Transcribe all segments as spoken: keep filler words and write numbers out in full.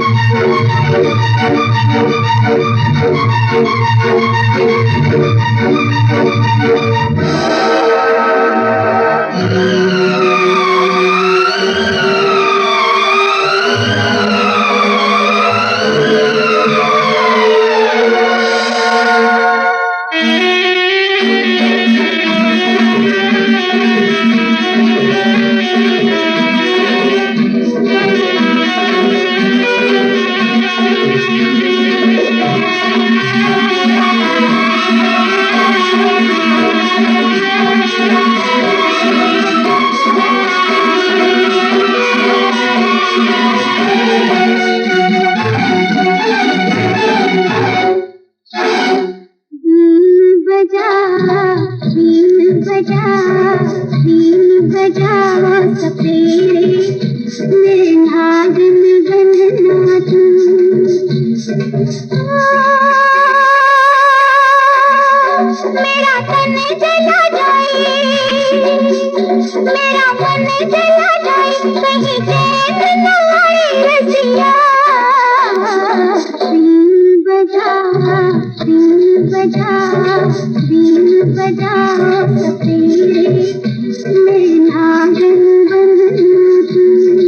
बजा बीन बजा सपेरे मेरे नागिन बनना तू। मेरा तन चला जाए मेरा मन चला जाए कहीं चैन न आए रसिया। बीन बजा बीन बजा बीन बजा सपेरे मेरे नागिन बनना तू।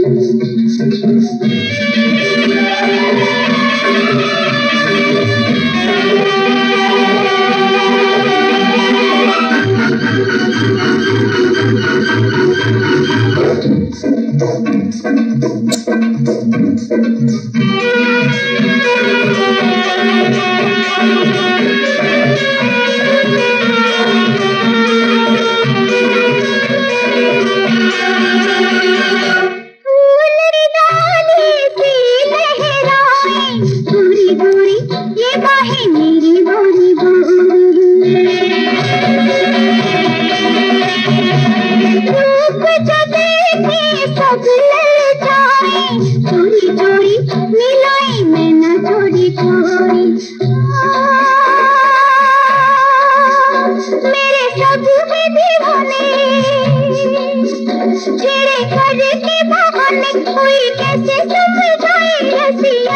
कोई कैसे समझाए रसिया।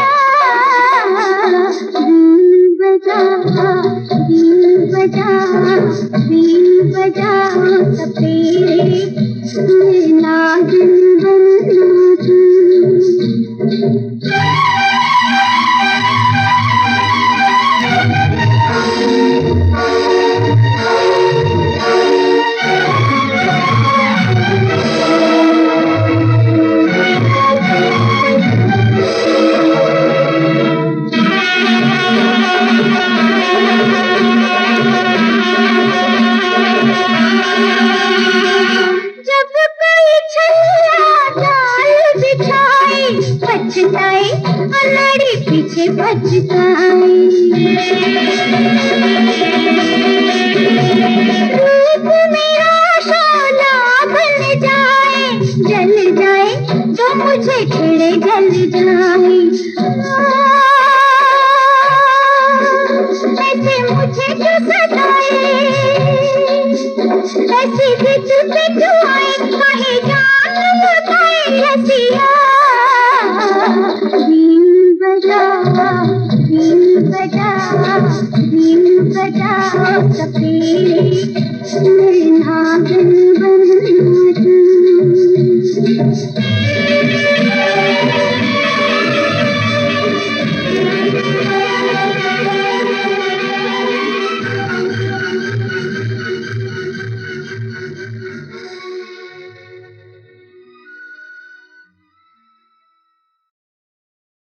बीन बजा बीन बजा बीन बजा सपेरे मेरे नागिन बनना तू। पछताए अनाड़ी पीछे पछताए रूप मेरा शोला बन जाए जल जाए तो मुझे खिड़े जल जाए। ऐसे मुझे क्यों सताए ऐसी बिच बिच आए कहीं जान बताए रसिया। बीन बजा बीन बजा बीन बजा सपेरे मेरे नागिन बनना तू।